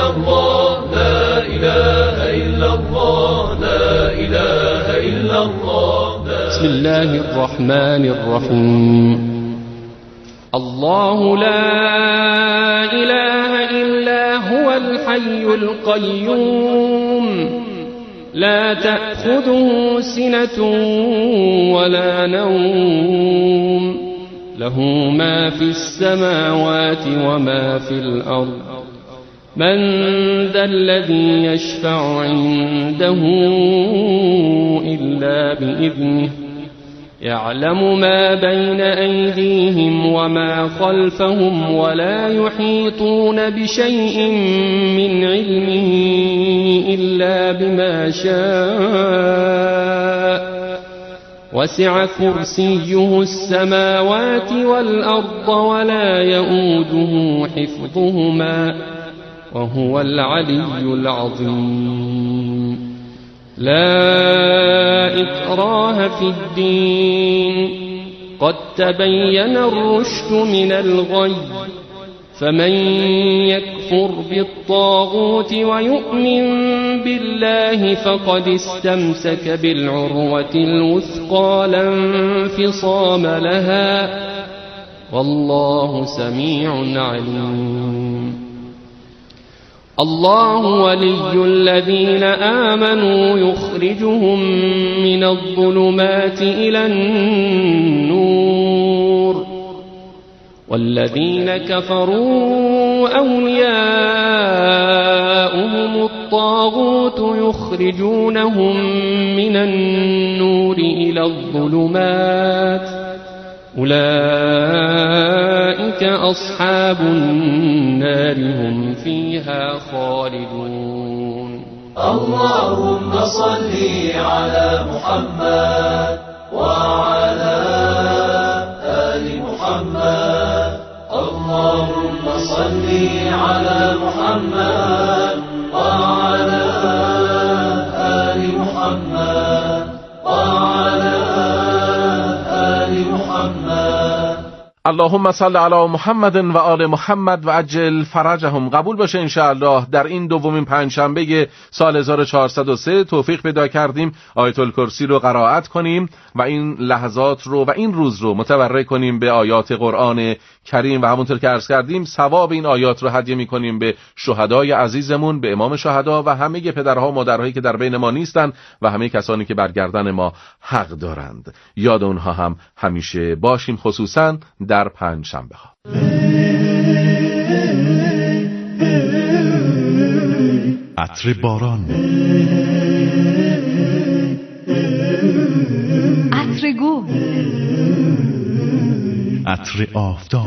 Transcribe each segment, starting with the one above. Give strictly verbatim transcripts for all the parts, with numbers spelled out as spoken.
إلا الله لا إله إلا الله لا إله إلا الله. بسم الله الرحمن الرحيم. الله لا إله إلا هو الحي القيوم لا تأخذه سنة ولا نوم له ما في السماوات وما في الأرض من ذا الذي يشفع عنده إلا بإذنه يعلم ما بين أيديهم وما خلفهم ولا يحيطون بشيء من علمه إلا بما شاء وسع كرسيه السماوات والأرض ولا يؤوده حفظهما وهو العلي العظيم. لا إكراه في الدين قد تبين الرشد من الغي فمن يكفر بالطاغوت ويؤمن بالله فقد استمسك بالعروة الوثقى لا انفصام لها والله سميع عليم. الله ولي الذين آمنوا يخرجهم من الظلمات إلى النور والذين كفروا أولياؤهم الطاغوت يخرجونهم من النور إلى الظلمات أولئك أصحاب النار هم فيها خالدون. اللهم صل على محمد وعلى آل محمد. اللهم صل على محمد وعلى آل محمد وعلى آل محمد. اللهم صل علی محمد و آل محمد و عجل فرجهم. قبول باشه انشاءالله در این دومین پنجشنبه سال هزار و چهارصد و سه توفیق پیدا کردیم آیت الکرسی رو قرائت کنیم و این لحظات رو و این روز رو متبرک کنیم به آیات قرآن کریم و همونطور که عرض کردیم ثواب این آیات رو هدیه می‌کنیم به شهدای عزیزمون، به امام شهدا و همه پدرها و مادرهایی که در بین ما نیستن و همه کسانی که بر گردن ما حق دارند. یاد اونها هم همیشه باشیم، خصوصا در پنج شنبه ها. عطر باران، عطر گل، عطر آفتاب،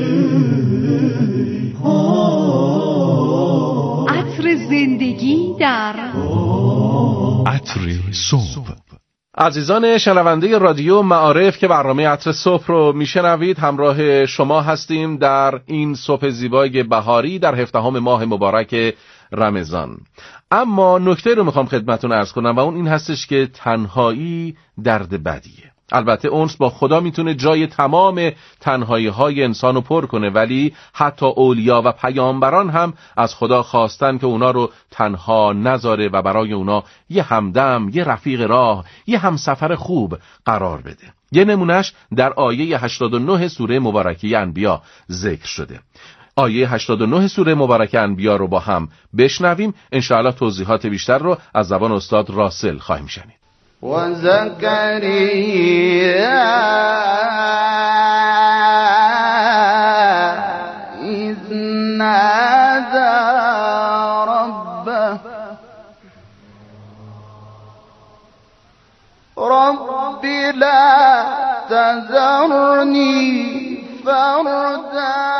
عطر زندگی در عطر صبح. عزیزان شنونده رادیو معارف که برنامه عطر صبح رو میشنوید، همراه شما هستیم در این صبح زیبای بهاری در هفدهم ماه مبارک رمضان. اما نکته رو میخوام خدمتتون عرض کنم و اون این هستش که تنهایی درد بدیه. البته اونس با خدا میتونه جای تمام تنهایی های انسانو پر کنه، ولی حتی اولیا و پیامبران هم از خدا خواستن که اونا رو تنها نذاره و برای اونا یه همدم، یه رفیق راه، یه همسفر خوب قرار بده. یه نمونش در آیه هشتاد و نه سوره مبارکه انبیا ذکر شده. آیه هشتاد و نه سوره مبارکه انبیا رو با هم بشنویم. انشاءالله توضیحات بیشتر رو از زبان استاد راسل خواهیم شنید. و زکریا اذ نادى ربه رب لا تذرني فردا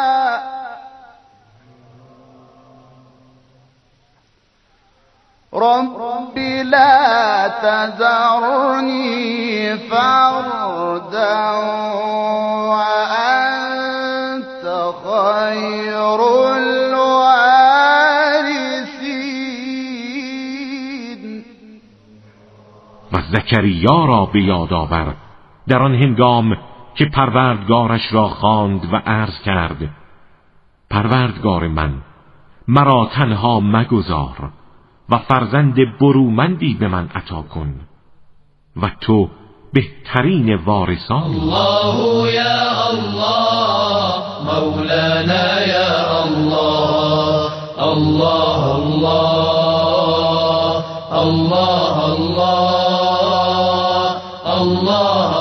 رب لا تذرني فردا وأنت خير الوارثين. و زکریا را به یاد آور در آن هنگام که پروردگارش را خواند و عرض کرد: پروردگار من، مرا تنها مگذار و فرزند برومندی به من عطا کن و تو بهترین وارثان. الله یا الله مولانا یا الله الله الله الله الله الله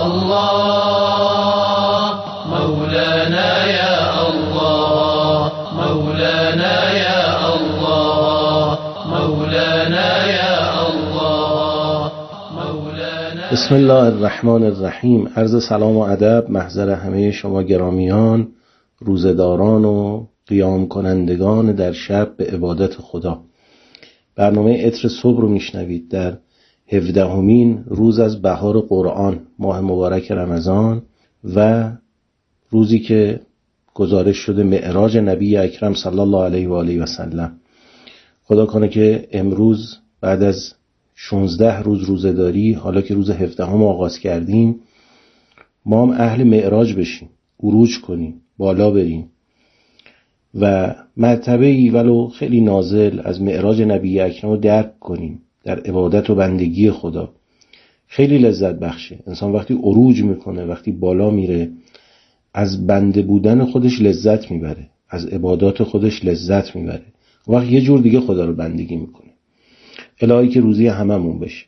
الله مولانا یا الله مولانا یا الله مولانا یا الله مولانا. بسم الله الرحمن الرحیم. عرض سلام و ادب محضر همه شما گرامیان، روزداران و قیام کنندگان در شب به عبادت خدا. برنامه عطر صبح رو میشنوید در هفدهمین روز از بهار قرآن، ماه مبارک رمضان و روزی که گزارش شده معراج نبی اکرم صلی الله علیه و آله و سلم. خدا کنه که امروز بعد از شانزده روز روزداری، حالا که روز هفدهم آغاز کردیم، ما هم اهل معراج بشیم، عروج کنیم، بالا بریم و مرتبه‌ای ولو خیلی نازل از معراج نبی اکرم رو درک کنیم در عبادت و بندگی خدا. خیلی لذت بخشه. انسان وقتی عروج میکنه، وقتی بالا میره، از بنده بودن خودش لذت میبره، از عبادات خودش لذت میبره. وقت یه جور دیگه خدا رو بندگی میکنه. الهی که روزی هممون بشه.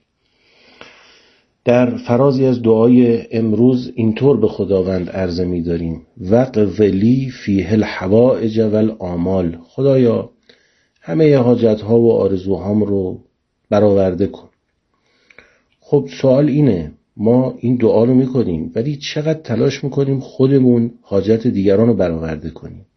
در فرازی از دعای امروز اینطور به خداوند عرضه می داریم: وقولی فیه الحوائج والآمال. خدایا همه حاجت ها و آرزوهام رو برآورده کن. خب سوال اینه، ما این دعا رو می کنیم ولی چقدر تلاش می کنیم خودمون حاجت دیگران رو برآورده کنیم؟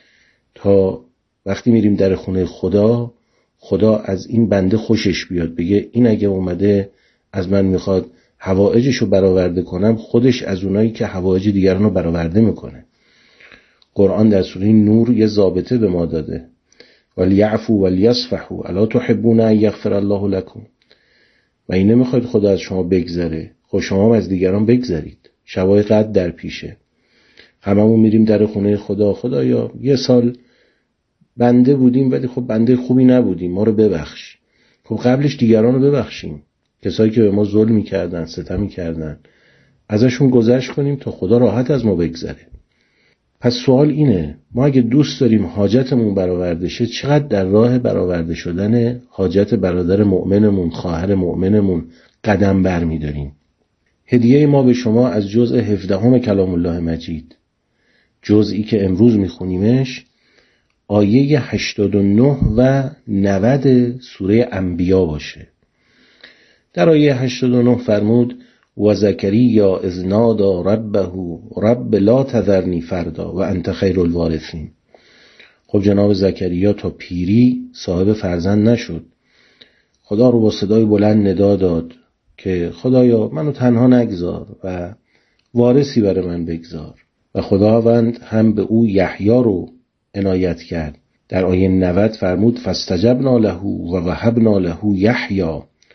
تا وقتی میریم در خونه خدا، خدا از این بنده خوشش بیاد، بگه این اگه اومده از من میخواد حوائجش رو برآورده کنم، خودش از اونایی که حوائج دیگران رو برآورده میکنه. قرآن در سوره نور یه ضابطه به ما داده: ولیعفو ولیصفحوا الا تحبون ان یغفر الله لكم. و این نمیخواید خدا از شما بگذره، خب شما هم از دیگران بگذرید. شبای قدر در پیشه، هممون میریم در خونه خدا. خدایا یه سال بنده بودیم ولی خب بنده خوبی نبودیم، ما رو ببخش. خب قبلش دیگران رو ببخشیم، کسایی که به ما ظلم می‌کردن، ستم می‌کردن، ازشون گذشت کنیم تا خدا راحت از ما بگذره. پس سوال اینه، ما اگه دوست داریم حاجتمون برآورده شه، چقدر در راه برآورده شدن حاجت برادر مؤمنمون، خواهر مؤمنمون قدم برمی‌داریم؟ هدیه ما به شما از جزء هفدهم کلام الله مجید، جزئی که امروز می‌خونیمش، آیه هشتاد و نه و نود سوره انبیا باشه. در آیه هشتاد و نه فرمود: و زکریا اذ نادی ربه رب لا تذرنی فردا و انت خیر الوارثین. خب جناب زکریا تا پیری صاحب فرزند نشد، خدا رو با صدای بلند ندا داد که خدایا منو تنها نگذار و وارثی برای من بگذار. و خداوند هم به او یحیی رو عنایت کرد. در آیه نود فرمود: فاستجبنا له و وهبنا له یحیی.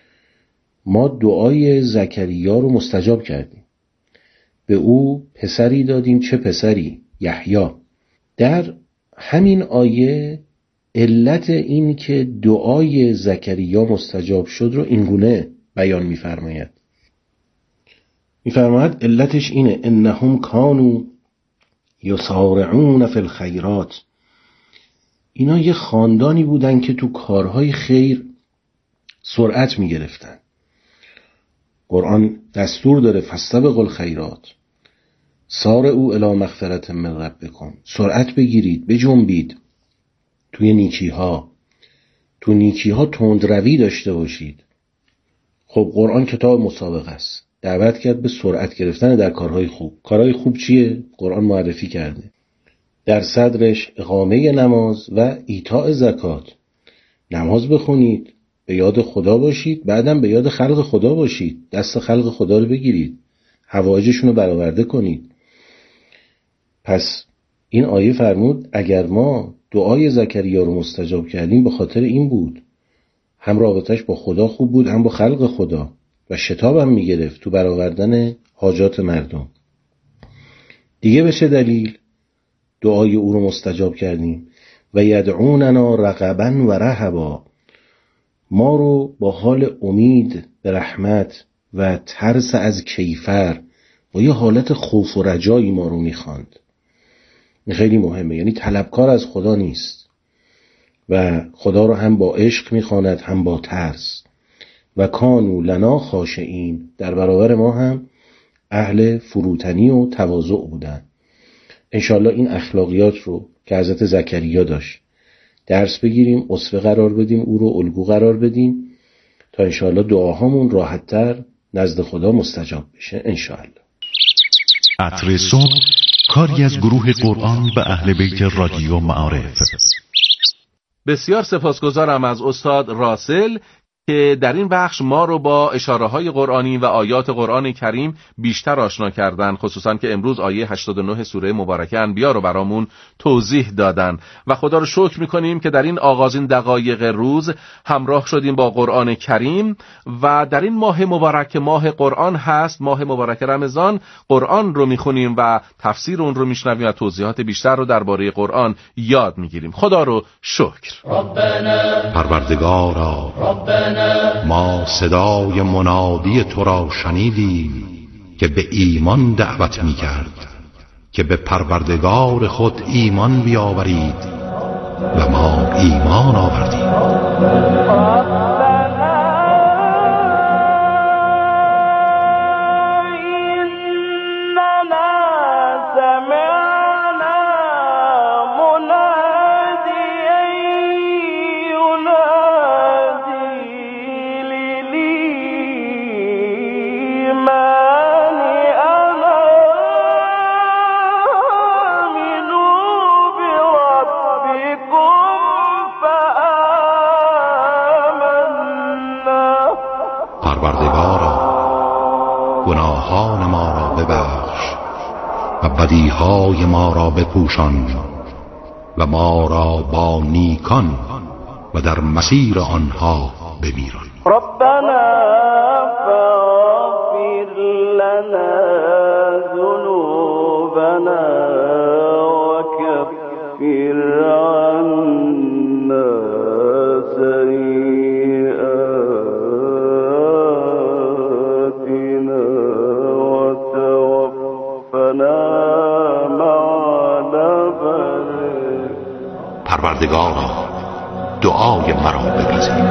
ما دعای زکریا رو مستجاب کردیم، به او پسری دادیم. چه پسری؟ یحیی. در همین آیه علت این که دعای زکریا مستجاب شد رو اینگونه بیان می‌فرماید. می‌فرماید علتش اینه: انهم کانوا یسارعون فی الخیرات. اینا یه خاندانی بودن که تو کارهای خیر سرعت می گرفتن. قرآن دستور داره: فاستبقوا الخیرات سارعوا الی مغفرة من ربکم. سرعت بگیرید، بجنبید توی نیکی ها، تو نیکی ها تندروی داشته باشید. خب قرآن کتاب مسابقه است، دعوت کرد به سرعت گرفتن در کارهای خوب. کارهای خوب چیه؟ قرآن معرفی کرده. در صدرش اقامه نماز و ایتاء زکات. نماز بخونید، به یاد خدا باشید، بعدم به یاد خلق خدا باشید، دست خلق خدا رو بگیرید، حوایجشون رو برآورده کنید. پس این آیه فرمود اگر ما دعای زکریا رو مستجاب کردیم به خاطر این بود، هم رابطش با خدا خوب بود، هم با خلق خدا، و شتاب هم میگرفت تو برآوردن حاجات مردم. دیگه به چه دلیل دعای او رو مستجاب کردیم؟ و یدعوننا رغبا و رهبا، ما رو با حال امید به رحمت و ترس از کیفر و یه حالت خوف و رجایی ما رو میخواند. این خیلی مهمه، یعنی طلبکار از خدا نیست و خدا رو هم با عشق میخواند هم با ترس. و کانوا لنا خاشعین، در برابر ما هم اهل فروتنی و تواضع بودن. انشالله این اخلاقیات رو که حضرت زکریا داشت درس بگیریم، اسوه قرار بدیم، او رو الگو قرار بدیم تا انشالله دعاهامون راحت‌تر نزد خدا مستجاب بشه انشالله. عطر صبح، کاری از گروه قرآن به اهل بیت رادیو معارف. بسیار سپاسگزارم از استاد راسل که در این بخش ما رو با اشاره‌های قرآنی و آیات قرآن کریم بیشتر آشنا کردن، خصوصا که امروز آیه هشتاد و نه سوره مبارکه انبیا رو برامون توضیح دادن و خدا رو شکر می‌کنیم که در این آغازین دقایق روز همراه شدیم با قرآن کریم و در این ماه مبارک، ماه قرآن هست، ماه مبارک رمضان، قرآن رو می‌خونیم و تفسیر اون رو می‌شنویم و توضیحات بیشتر رو درباره قرآن یاد می‌گیریم. خدا رو شکر. ربنا پروردگارا، ربنا ما صدای منادی تو را شنیدیم که به ایمان دعوت می کرد که به پروردگار خود ایمان بیاورید و ما ایمان آوردیم. گناهان ما را ببخش و بدیهای ما را بپوشان و ما را با نیکان و در مسیر آنها بمیران. ربنا فاغفر لنا ذنوبنا و کفر عنا سیئاتنا و توفنا مع الأبرار. پروردگارا، دعای مرا بپذیر.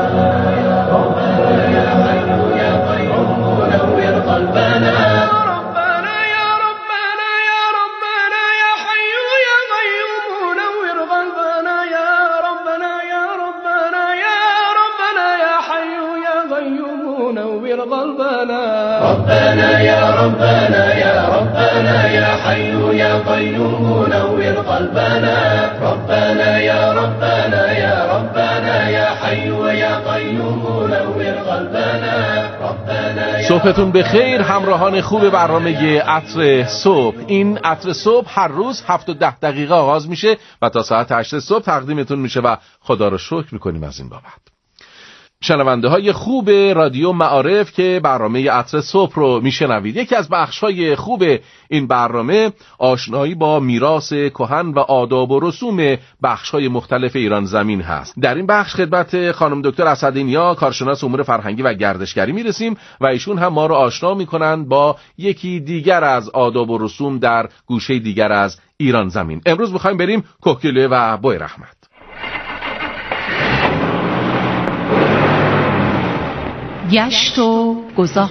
ربنا يا ربنا يا ربنا يا حي يا قيوم نور قلبنا. ربنا يا ربنا يا ربنا يا حي يا قيوم نور قلبنا. ربنا. صبحتون بخیر همراهان خوب برنامه عطر صبح. این عطر صبح هر روز هفت و ده دقیقه آغاز میشه و تا ساعت هشت صبح تقدیمتون میشه و خدا رو شکر میکنیم از این بابت. شنونده های خوب رادیو معارف که برنامه عطر صبح رو میشنوید، یکی از بخش های خوب این برنامه آشنایی با میراث کهن و آداب و رسوم بخش های مختلف ایران زمین هست. در این بخش خدمت خانم دکتر اسدینیا، کارشناس امور فرهنگی و گردشگری میرسیم و ایشون هم ما رو آشنا میکنند با یکی دیگر از آداب و رسوم در گوشه دیگر از ایران زمین. امروز میخوایم بریم کوکیله و بوی رحمت. گشت و گذار.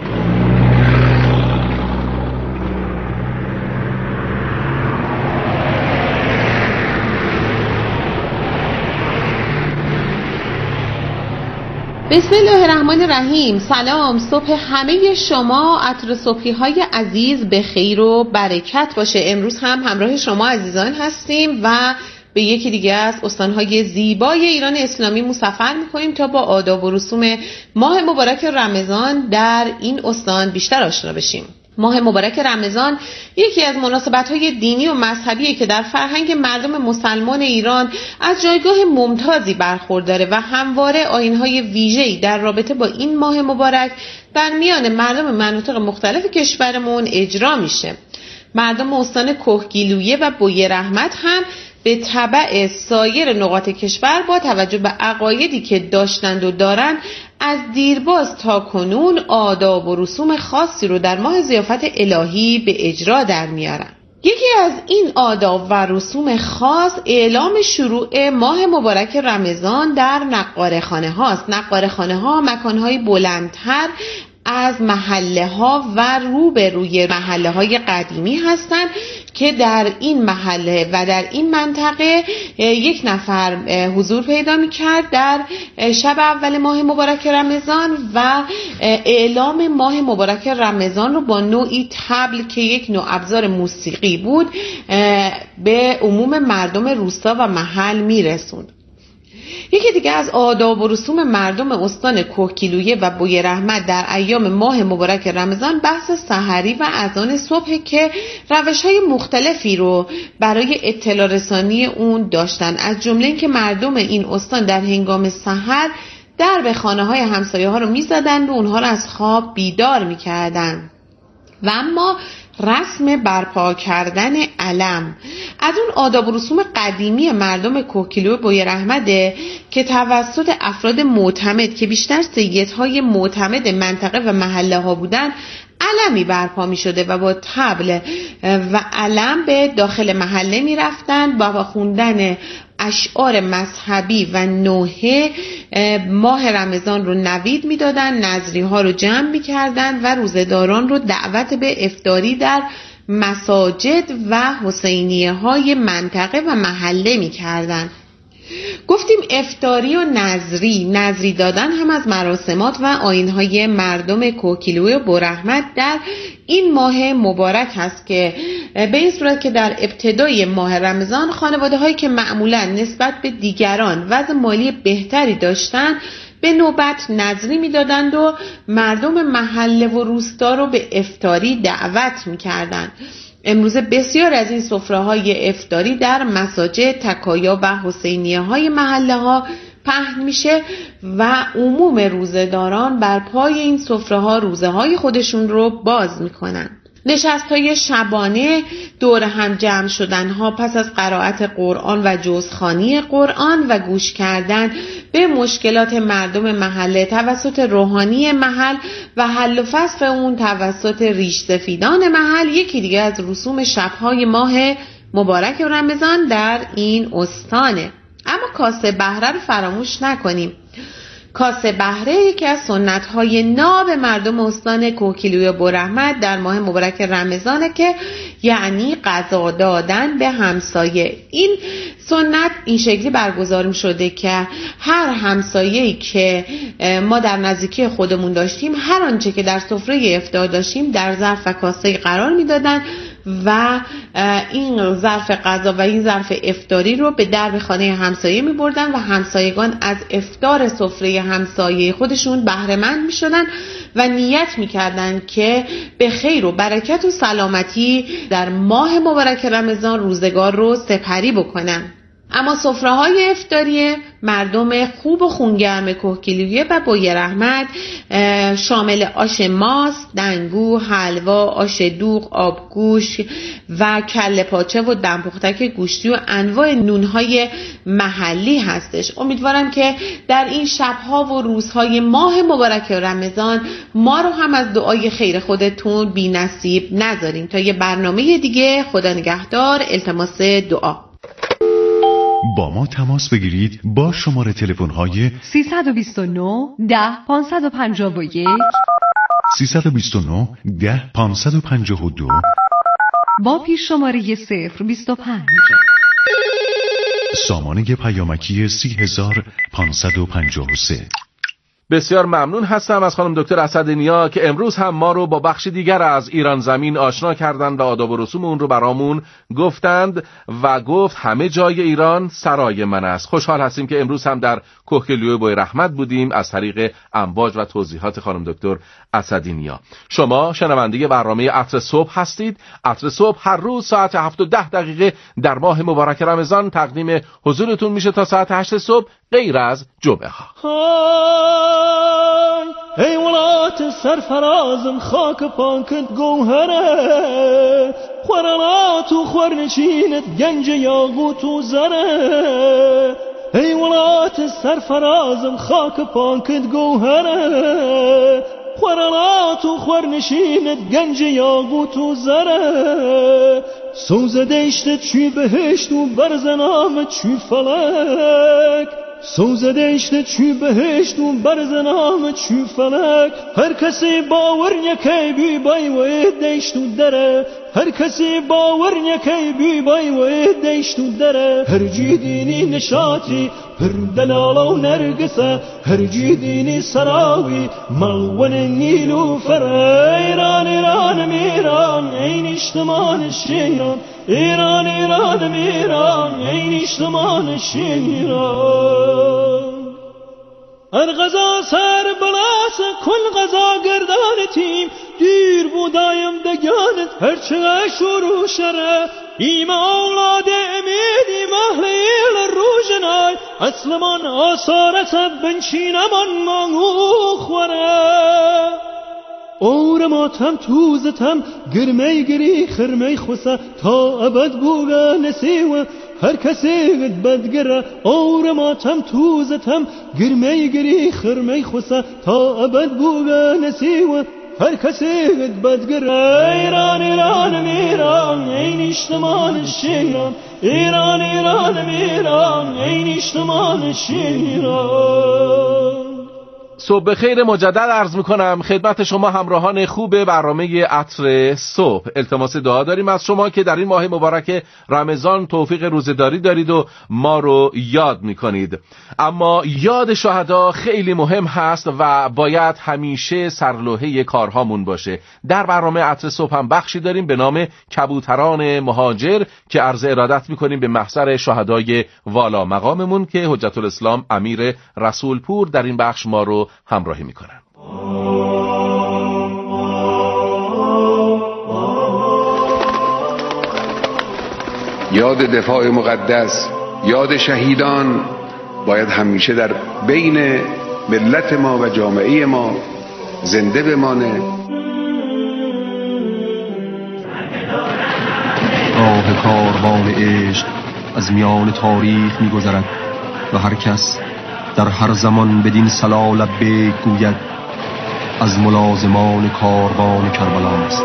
بسم الله الرحمن الرحیم. سلام، صبح همه شما عطر صبحی های عزیز به خیر و برکت باشه. امروز هم همراه شما عزیزان هستیم و به یکی دیگه از استانهای زیبای ایران اسلامی مسافر میکنیم تا با آداب و رسوم ماه مبارک رمضان در این استان بیشتر آشنا بشیم. ماه مبارک رمضان یکی از مناسبت‌های دینی و مذهبیه که در فرهنگ مردم مسلمان ایران از جایگاه ممتازی برخورداره و همواره آیین‌های ویژه‌ای در رابطه با این ماه مبارک در میان مردم مناطق مختلف کشورمون اجرا میشه. مردم استان کهگیلویه و بوی رحمت هم به تبع سایر نقاط کشور با توجه به عقایدی که داشتند و دارند از دیرباز تا کنون آداب و رسوم خاصی رو در ماه ضیافت الهی به اجرا در میارن. یکی از این آداب و رسوم خاص اعلام شروع ماه مبارک رمضان در نقاره‌خانه هاست. نقاره‌خانه ها مکان‌های بلندتر از محله ها و رو به روی محله های قدیمی هستند که در این محله و در این منطقه یک نفر حضور پیدا می کرد در شب اول ماه مبارک رمضان و اعلام ماه مبارک رمضان رو با نوعی طبل که یک نوع ابزار موسیقی بود به عموم مردم روستا و محل می رسوند. یکی دیگه از آداب و رسوم مردم استان کوهگیلویه و بوی رحمت در ایام ماه مبارک رمضان بحث سحری و اذان صبح که روش‌های مختلفی رو برای اطلاع رسانی اون داشتن، از جمله اینکه مردم این استان در هنگام سحر در به خانه‌های همسایه‌ها رو می‌زدند و اونها رو از خواب بیدار می‌کردند. و اما رسم برپا کردن علم از اون آداب و رسوم قدیمی مردم کوهگیلویه بوی رحمته که توسط افراد معتمد که بیشتر سیدهای معتمد منطقه و محله ها بودن علمی برپا می شده و با طبل و علم به داخل محله می رفتن و با خوندن اشعار مذهبی و نوحه ماه رمضان رو نوید می دادن، نظری ها رو جمع می کردن و روزه‌داران رو دعوت به افطاری در مساجد و حسینیه های منطقه و محله می کردن. گفتیم افطاری و نظری نظری دادن هم از مراسمات و آیین‌های مردم کوهگیلویه و بورحمت در این ماه مبارک هست که به این صورت که در ابتدای ماه رمضان خانواده هایی که معمولا نسبت به دیگران وضع مالی بهتری داشتن به نوبت نظری میدادند و مردم محله و روستا رو به افطاری دعوت میکردند. امروز بسیار از این سفره‌های افطاری در مساجد، تکایا و حسینیه های محله ها پهن میشه و عموم روزه‌داران بر پای این سفره‌ها روزه های خودشون رو باز میکنن. نشست های شبانه، دور هم جمع شدن ها پس از قرائت قرآن و جزخوانی قرآن و گوش کردن به مشکلات مردم محله توسط روحانی محل و حل و فصل اون توسط ریش سفیدان محل یکی دیگه از رسوم شبهای ماه مبارک رمضان در این استانه. اما کاسه بهره رو فراموش نکنیم. کاسه بهره یکی از سنت‌های ناب مردم استان کوهگیلویه و بورحمت در ماه مبارک رمضانه که یعنی غذا دادن به همسایه. این سنت این شکلی برگزار شده که هر همسایه‌ای که ما در نزدیکی خودمون داشتیم هر آنچه که در سفره افطار داشتیم در ظرف و کاسه قرار میدادن و این ظرف غذا و این ظرف افطاری رو به درب خانه همسایه می بردن و همسایگان از افطار سفره همسایه خودشون بهره مند می شدن و نیت می کردن که به خیر و برکت و سلامتی در ماه مبارک رمضان روزگار رو سپری بکنن. اما سفره‌های افطاری مردم خوب و خونگرم کوهگیلویه و بوی رحمت شامل آش ماست، دنگو، حلوا، آش دوغ، آبگوش و کله پاچه و دمپختک گوشتی و انواع نونهای محلی هستش. امیدوارم که در این شبها و روزهای ماه مبارک رمضان ما رو هم از دعای خیر خودتون بی نصیب نذارین. تا یه برنامه دیگه، خدا نگهدار. التماس دعا. با ما تماس بگیرید با شماره تلفن های سیصد و بیست و نه ده پانصد و پنجاه و یک سیصد و بیست و نه ده پانصد و پنجاه و دو با پیش شماره صفر بیست و پنج. سامانه پیامکی سی هزار پانصد و پنجاه و سه. بسیار ممنون هستم از خانم دکتر اسدنیا که امروز هم ما رو با بخش دیگر از ایران زمین آشنا کردند و آداب و رسوم اون رو برامون گفتند و گفت همه جای ایران سرای من است. خوشحال هستیم که امروز هم در کوهگیلویه بوی رحمت بودیم از طریق امواج و توضیحات خانم دکتر اسدنیا. شما شنونده برنامه عطر صبح هستید. عطر صبح هر روز ساعت هفت و ده دقیقه در ماه مبارک رمضان تقدیم حضورتون میشه تا ساعت هشت صبح غیر از جمعه ها. حیوانات سرفرازم خاک پاکت گوهره خورالات و خورنشینت گنج یاقوت و زره ای ولات سرفرازم خاک پاکت گوهره خورالات و خورنشینت گنج یاقوت و زره سوز دشتت چی بهشت و برزنامت چی فلک سوز دشتت چی بهشت و برزنامت چی فلک هر کسی باور نکی بی بای و دشت و دره هر کسی باور نکی بی بای و دشت و دره هر جی دینی نشاطی پر دلال و نرگسه هر جی دینی سراوی ملون نیل و فره ایران ایران میران این اجتمان شیران ایران ایران میران این اجتمان شیران هر غذا سر بلاس کل غذا گردان تیم دیر بودایم دگانت هرچه شروع شره ایما اولاد امید ایما هلیل روشنای اصلمان آثارت بنچینمان مانگو خوره اور ماتم توزتم گرمی گری خرمی خوسه تا ابد بوگا نسیوه هر کسی بدگره اور ماتم توزتم گرمی گری خرمی خوسه تا ابد بوگا نسیوه هر کسی بدگره ایران ایران میران این اجتمان شیران ایران ایران میران این اجتمان شیران. صبح بخیر مجدد عرض میکنم خدمت شما همراهان خوب برنامه عطر صبح. التماس دعا داریم از شما که در این ماه مبارک رمضان توفیق روزه‌داری دارید و ما رو یاد میکنید. اما یاد شهدا خیلی مهم هست و باید همیشه سرلوحه کارهامون باشه. در برنامه عطر صبح هم بخشی داریم به نام کبوتران مهاجر که عرض ارادت میکنیم به محضر شهدای والا مقاممون که حجت الاسلام امیر رسولپور در این بخش ما رو همراهی میکنن. یاد دفاع مقدس، یاد شهیدان باید همیشه در بین ملت ما و جامعه ما زنده بمانه. راه کاروان عشق از میان تاریخ میگذرد و هر کس در هر زمان بدین صلا لبیک گوید از ملازمان کاروان کربلا است.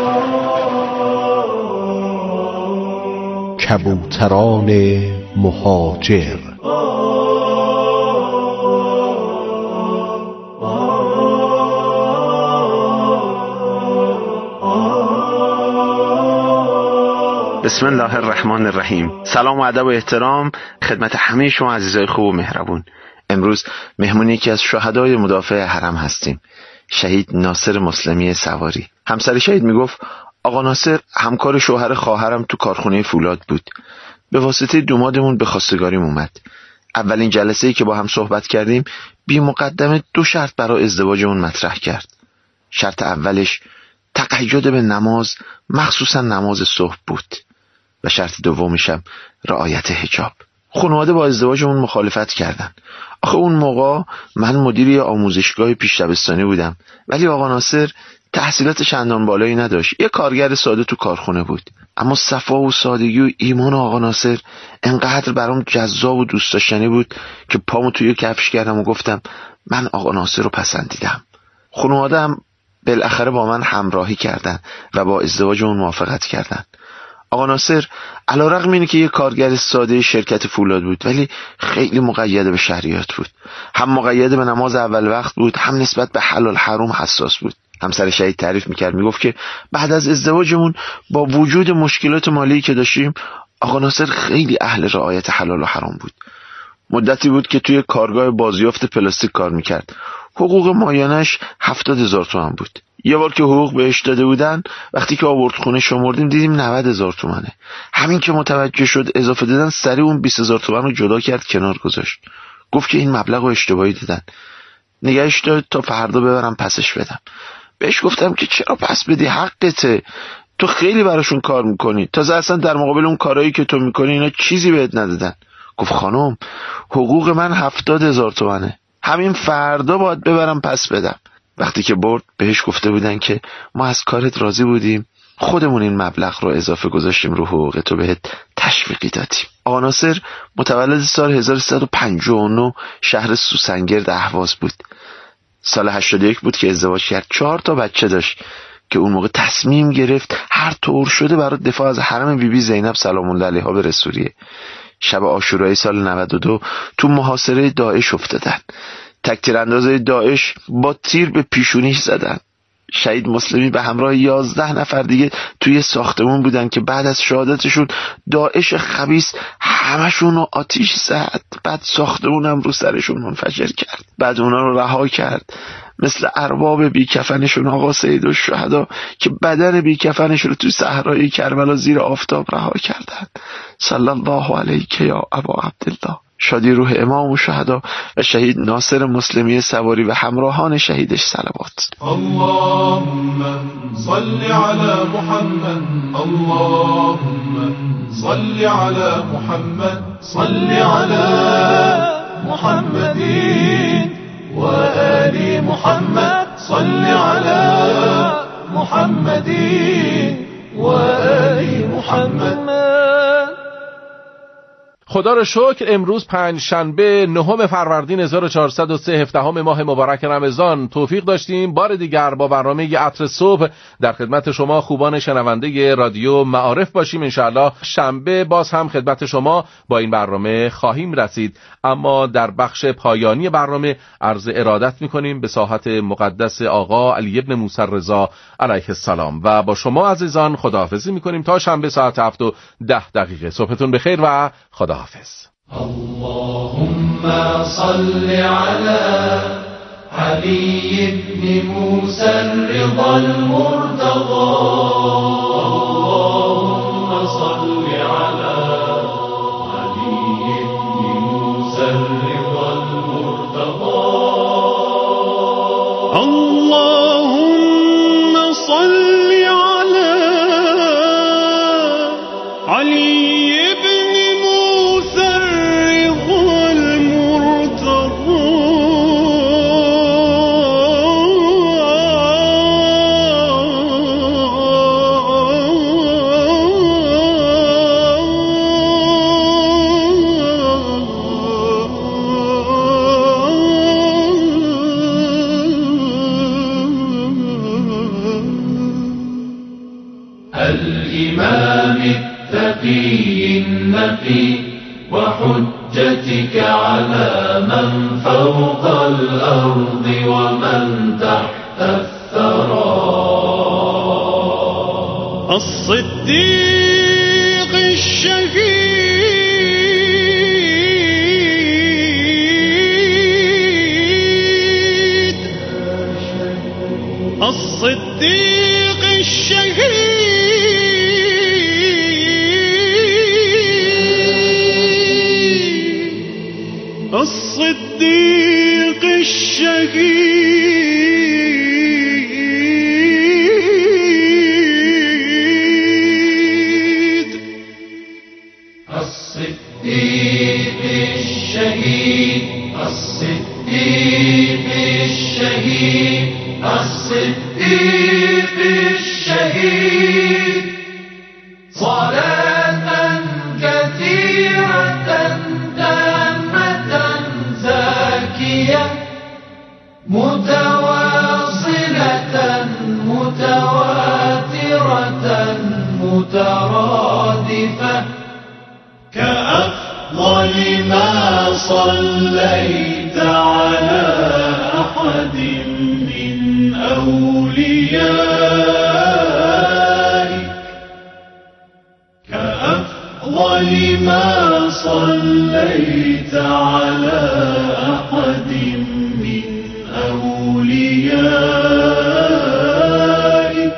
کبوتران مهاجر. بسم الله الرحمن الرحیم. سلام و ادب و احترام خدمت همه شما عزیزای خوب و مهربون. امروز مهمون یکی از شهدای مدافع حرم هستیم، شهید ناصر مسلمی سواری. همسر شهید میگفت آقا ناصر همکار شوهر خواهرم تو کارخونه فولاد بود. به واسطه دومادمون به خواستگاریم اومد. اولین جلسه‌ای که با هم صحبت کردیم بی مقدمه دو شرط برای ازدواجمون مطرح کرد. شرط اولش تقید به نماز، مخصوصا نماز صبح بود و شرط دومش هم رعایت حجاب. خانواده با ازدواجمون مخالفت کردن. آخه اون موقع من مدیر آموزشگاه پیش دبستانی بودم ولی آقا ناصر تحصیلات چندان بالایی نداشت، یه کارگر ساده تو کارخونه بود. اما صفا و سادگی و ایمان آقا ناصر انقدر برام جذاب و دوست داشتنی بود که پامو توی کفش کردم و گفتم من آقا ناصر رو پسندیدم. خانواده هم بالاخره با من همراهی کردن و با ازدواجمون موافقت کردن. آقا ناصر علیرغم اینکه یه کارگر ساده شرکت فولاد بود ولی خیلی مقید به شریعت بود. هم مقید به نماز اول وقت بود، هم نسبت به حلال حرام حساس بود. همسر شهید تعریف میکرد، میگفت که بعد از ازدواجمون با وجود مشکلات مالی که داشتیم آقا ناصر خیلی اهل رعایت حلال و حرام بود. مدتی بود که توی کارگاه بازیافت پلاستیک کار میکرد. حقوق ماهیانش هفتاد هزار تومان بود. یه بار که حقوق بهش داده بودن وقتی که آورد خونه شمردیم دیدیم نود هزار تومنه. همین که متوجه شد اضافه دادن سریع اون بیست هزار تومن رو جدا کرد کنار گذاشت. گفت که این مبلغ رو اشتباهی دادن، نگهش داد تا فردا ببرم پسش بدم. بهش گفتم که چرا پس بدی، حقته، تو خیلی براشون کار میکنی، تازه اصلا در مقابل اون کارهایی که تو میکنی اینا چیزی بهت ندادن. گفت خانم حقوق من هفتاد هزار تومنه، همین فردا باید ببرم پس بدم. وقتی که برد بهش گفته بودن که ما از کارت راضی بودیم، خودمون این مبلغ رو اضافه گذاشتیم رو حقوق تو، بهت تشویقی دادیم. آقا ناصر متولد سال هزار و سیصد و پنجاه و نه شهر سوسنگرد اهواز بود. سال هشتاد و یک بود که ازدواج کرد، چهار تا بچه داشت که اون موقع تصمیم گرفت هر طور شده برای دفاع از حرم بیبی بی زینب سلام الله علیها بره سوریه. شب عاشورای سال نود و دو تو محاصره داعش افتادن. تک تیراندازای داعش با تیر به پیشونیش زدن. شهید مسلمی به همراه یازده نفر دیگه توی ساختمون بودن که بعد از شهادتشون داعش خبیث همشون رو آتیش زد. بعد ساختمونم رو سرشون منفجر کرد. بعد اونا رو رها کرد، مثل ارباب بیکفنشون آقا سید الشهدا که بدن بیکفنش رو تو صحرای کربلا زیر آفتاب رها کردن. صلی الله علیک یا ابا عبدالله. شادی روح امام و شهدا و شهید ناصر مسلمی سواری و همراهان شهیدش صلوات. اللهم صل على محمد، اللهم صل على محمد، صل على محمد و آل محمد، صل على محمد و آل محمد. خدا رو شکر امروز پنج شنبه نهم فروردین هزار و چهارصد و سه هفدهم ماه مبارک رمضان توفیق داشتیم بار دیگر با برنامه عطر صبح در خدمت شما خوبان شنونده رادیو معارف باشیم. انشاءالله شنبه باز هم خدمت شما با این برنامه خواهیم رسید، اما در بخش پایانی برنامه عرض ارادت میکنیم به ساحت مقدس آقا علی ابن موسی رضا علیه السلام و با شما عزیزان خداحافظی میکنیم تا شنبه ساعت هفت و ده دقیقه. صبحتون بخیر و خدا حافظ. اللهم صل على علي بن موسى الرضا المرتضى، اللهم صل على علي بن موسى الرضا المرتضى، اللهم صل على علي وحجتك على من فوق الأرض ومن تحت الثرى، الصديق الشهيد، الصديق الشهيد، الصديق الشهيد، الصديق الشهيد، الصديق الشهيد، الصديق الشهيد. صلاة كثيرة متواصلة متواترة مترادفة كأفضل ما صليت على أحد من أوليائك، كأفضل ما صليت على أحد من أوليائك،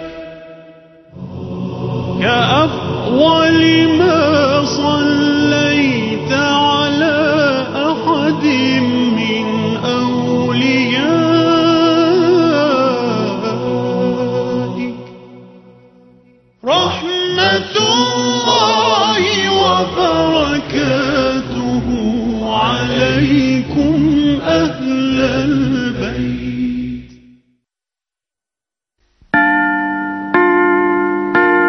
كأفضل ما صليت على أحد من أوليائك. رحمة الله وبركاته عليكم أهل البيت.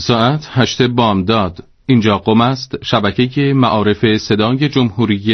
ساعت هشت بامداد. اینجا قم است، شبکه معارف صدای جمهوری